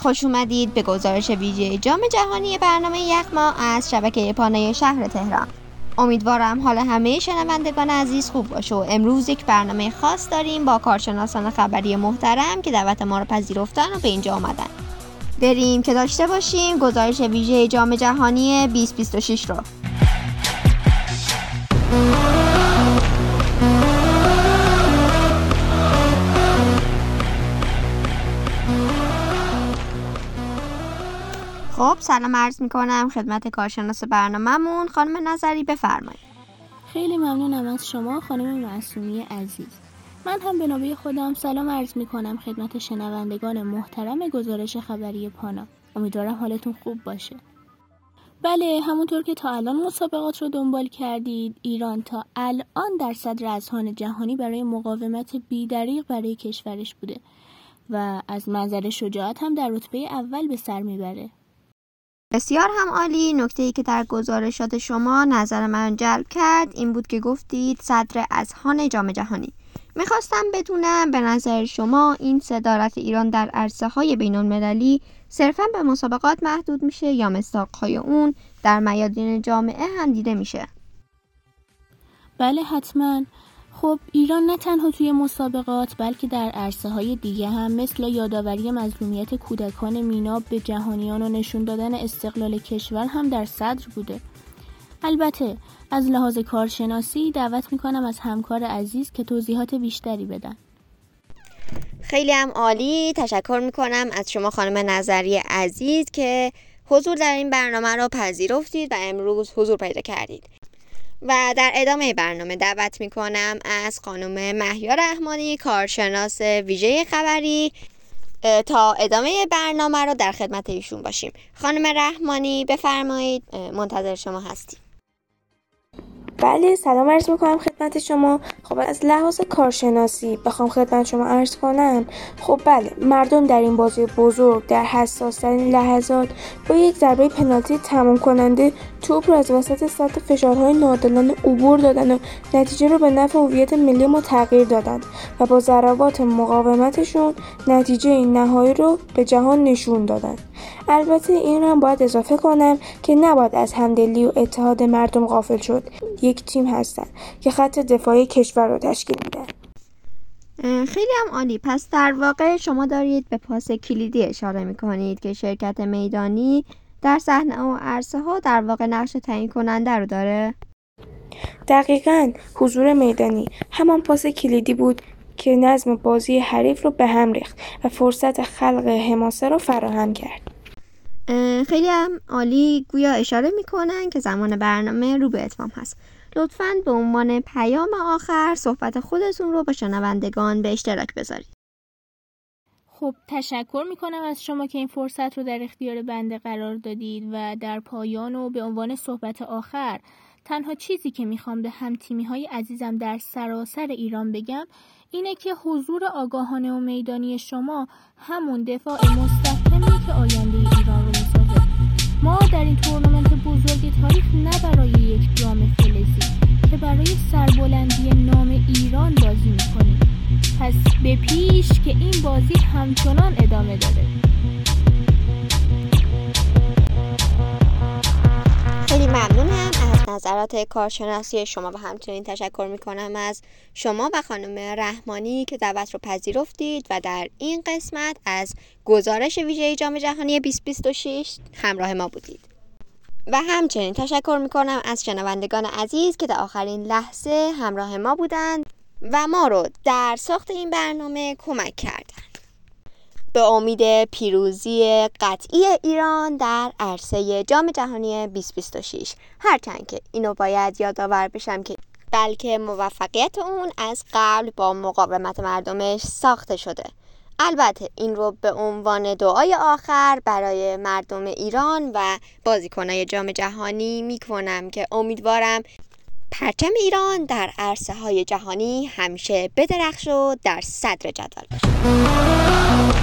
خوش اومدید به گزارش ویژه جام جهانی برنامه یخماه از شبکه پانه شهر تهران. امیدوارم حال همه شنوندگان عزیز خوب باشه و امروز یک برنامه خاص داریم با کارشناسان خبری محترم که دعوت ما رو پذیرفتن و به اینجا آمدن. بریم که داشته باشیم گزارش ویژه جام جهانی 2026 رو. خب سلام عرض میکنم خدمت کارشناس برنامه‌مون خانم نظری، بفرمایید. خیلی ممنونم از شما خانم معصومی عزیز. من هم به نوبه خودم سلام عرض میکنم خدمت شنوندگان محترم گزارش خبری پانا. امیدوارم حالتون خوب باشه. بله، همونطور که تا الان مسابقات رو دنبال کردید، ایران تا الان در صدر اذهان جهانی برای مقاومت بی‌دریغ برای کشورش بوده و از منظر شجاعت هم در رتبه اول به سر میبره. بسیار هم عالی. نکته‌ای که در گزارشات شما نظر من جلب کرد این بود که گفتید صدر اذهان جام جهانی. میخواستم بدونم به نظر شما این صدارت ایران در عرصه‌های بین‌المللی صرفاً به مسابقات محدود میشه یا مصداق‌های اون در میادین جامعه هم دیده میشه؟ بله حتماً. خب ایران نه تنها توی مسابقات بلکه در عرصه‌های دیگه هم مثل یادآوری مظلومیت کودکان میناب به جهانیان و نشون دادن استقلال کشور هم در صدر بوده. البته از لحاظ کارشناسی دعوت میکنم از همکار عزیز که توضیحات بیشتری بدن. خیلی هم عالی. تشکر میکنم از شما خانم نظری عزیز که حضور در این برنامه رو پذیرفتید و امروز حضور پیدا کردید. و در ادامه برنامه دعوت میکنم از خانم مهیا رحمانی کارشناس ویژه خبری تا ادامه برنامه رو در خدمت ایشون باشیم. خانم رحمانی بفرمایید، منتظر شما هستیم. بله، سلام عرض میکنم خدمت شما. خب از لحاظ کارشناسی بخوام خدمت شما عرض کنم، خب بله، مردم در این بازی بزرگ در حساس ترین لحظات با یک ضربه پنالتی تمام کننده توپ رو از وسط سطح فشارهای ناعادلانه عبور دادن و نتیجه رو به نفع هویت ملی ما تغییر دادن و با ضربات مقاومتشون نتیجه نهایی رو به جهان نشون دادن. البته این رو هم باید اضافه کنم که نباید از همدلی و اتحاد مردم غافل شد. یک تیم هستن که خط دفاعی کشور رو تشکیل میدن. خیلی هم عالی. پس در واقع شما دارید به پاس کلیدی اشاره میکنید که شرکت میدانی در صحنه و عرصه ها در واقع نقش تعیین کننده رو داره؟ دقیقاً، حضور میدانی همان پاس کلیدی بود که نظم بازی حریف رو به هم ریخت و فرصت خلق حماسه رو فراهم کرد. خیلی هم عالی. گویا اشاره میکنن که زمان برنامه رو به اتمام هست. لطفاً به عنوان پیام آخر صحبت خودتون رو با شنوندگان به اشتراک بذارید. خب تشکر میکنم از شما که این فرصت رو در اختیار بنده قرار دادید و در پایان و به عنوان صحبت آخر تنها چیزی که میخوام به هم تیمی‌های عزیزم در سراسر ایران بگم اینه که حضور آگاهانه و میدانی شما همون دفاع مستحکمیه که آینده ایران رو میسازه. ما در این تورنمنت بزرگ تاریخ نه برای یک جام فلزی که برای سربلندی نام ایران بازی میکنیم. پس به پیش که این بازی همچنان ادامه داره. خیلی ممنونم از نظرات کارشناسی شما و همچنین تشکر میکنم از شما و خانم رحمانی که دعوت رو پذیرفتید و در این قسمت از گزارش ویژه جام جهانی 2026 همراه ما بودید. و همچنین تشکر میکنم از شنوندگان عزیز که در آخرین لحظه همراه ما بودند و ما رو در ساخت این برنامه کمک کردند. به امید پیروزی قطعی ایران در عرصه جام جهانی 2026. هرچند که اینو باید یادآور بشم که بلکه موفقیت اون از قبل با مقاومت مردمش ساخته شده. البته این رو به عنوان دعای آخر برای مردم ایران و بازیکنای جام جهانی میکنم که امیدوارم پرچم ایران در عرصه‌های جهانی همیشه بدرخش و در صدر جدول باشه.